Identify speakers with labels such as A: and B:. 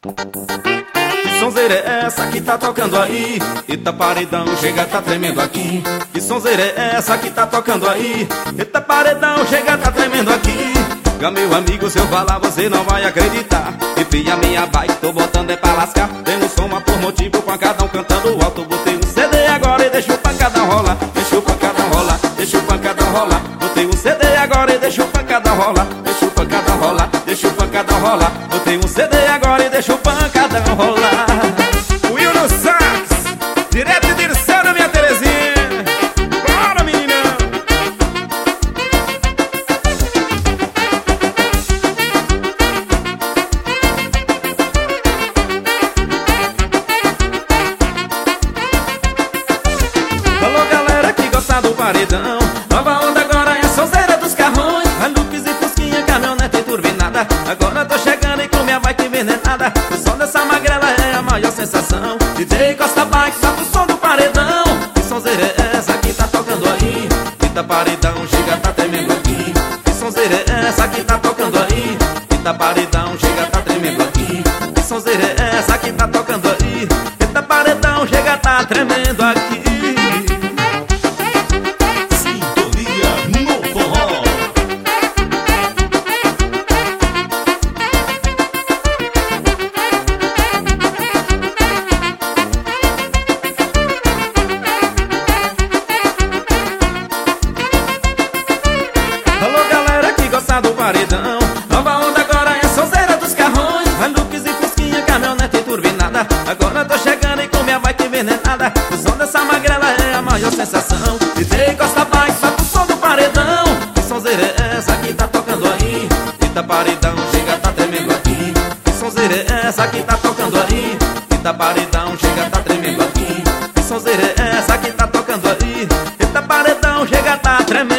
A: Que sonzeira é essa que tá tocando aí? Eita paredão, chega, tá tremendo aqui. Que sonzeira é essa que tá tocando aí? Eita paredão, chega, tá tremendo aqui. Meu amigo, se eu falar você não vai acreditar. Enfim, a minha bike, tô botando é pra lascar. Tem um som, por motivo, pancadão cantando alto. Botei um CD agora e deixa o pancadão rolar. Deixa o pancadão rolar, deixa o pancadão rolar. Botei um CD agora e deixa o pancadão rolar. Deixa o pancadão rolar, deixa o pancadão rolar. Botei um CD agora e deixa o pancadão rolar.
B: Will no sax, direto de Ircena, minha Terezinha. Bora, menina!
A: Alô, galera que gosta do paredão. Nova onda agora é a sonzeira dos carrões. Hilux e fusquinha, caminhonete e turbinada. Agora tô chegando e com minha bike envenenada. O som dessa magrela é a maior sensação. DJ Costa Bike, solta o som do paredão. Que sonzeira é essa que tá tocando aí? Eita paredão, chega, tá tremendo aqui. Que sonzeira é essa que tá tocando aí? Eita paredão, chega, tá tremendo aqui. Que sonzeira é essa que tá tocando aí? Eita paredão, chega, tá tremendo aqui. Alô, galera que gosta do paredão. Nova onda agora é a sonzeira dos carrões. Hilux e fusquinha, caminhonete e turbinada. Agora tô chegando e com minha bike envenenada. O som dessa magrela é a maior sensação. DJ Costa Bike, solta o som do paredão. Que sonzeira é essa que tá tocando aí? Eita paredão, chega, tá tremendo aqui. Que sonzeira é essa que tá tocando aí? Eita paredão, chega, tá tremendo aqui. Que sonzeira é essa que tá tocando aí? Eita paredão, chega, tá tremendo.